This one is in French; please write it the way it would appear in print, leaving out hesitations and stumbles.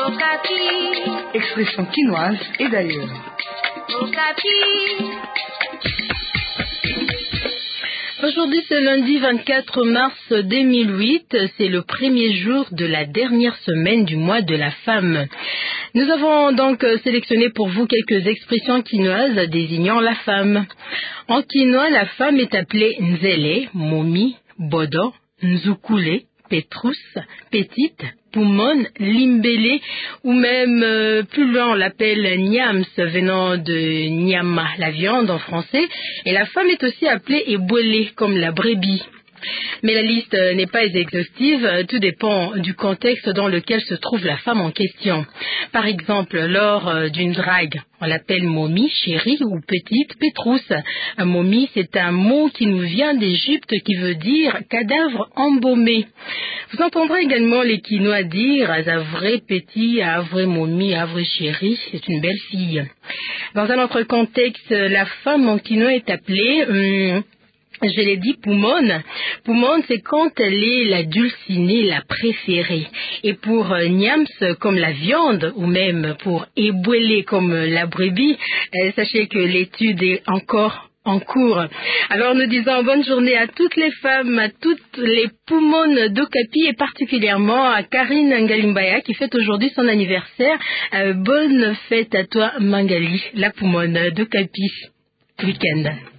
Expression quinoise et d'ailleurs. Aujourd'hui, c'est lundi 24 mars 2008. C'est le premier jour de la dernière semaine du mois de la femme. Nous avons donc sélectionné pour vous quelques expressions quinoises désignant la femme. En quinois, la femme est appelée Nzele, Momi, Bodo, Nzukule, Pétrousse, Petite, Poumon, Limbélé, ou même plus loin on l'appelle Niams, venant de Nyama, la viande en français, et la femme est aussi appelée Ebouélé, comme la brebis. Mais la liste n'est pas exhaustive, tout dépend du contexte dans lequel se trouve la femme en question. Par exemple, lors d'une drague, on l'appelle momie, chérie ou petite pétrousse. Un momie, c'est un mot qui nous vient d'Égypte qui veut dire cadavre embaumé. Vous entendrez également les Quinois dire avray petit, avray momie, avray chérie, c'est une belle fille. Dans un autre contexte, la femme en Quinois est appelée... je l'ai dit, Poumon. Poumon, c'est quand elle est la dulcinée, la préférée. Et pour Niams, comme la viande, ou même pour Ebouélé, comme la brebis, sachez que l'étude est encore en cours. Alors nous disons bonne journée à toutes les femmes, à toutes les Poumones d'Okapi et particulièrement à Karine Ngalimbaya qui fête aujourd'hui son anniversaire. Bonne fête à toi Mangali, la Poumone d'Okapi. Week-end.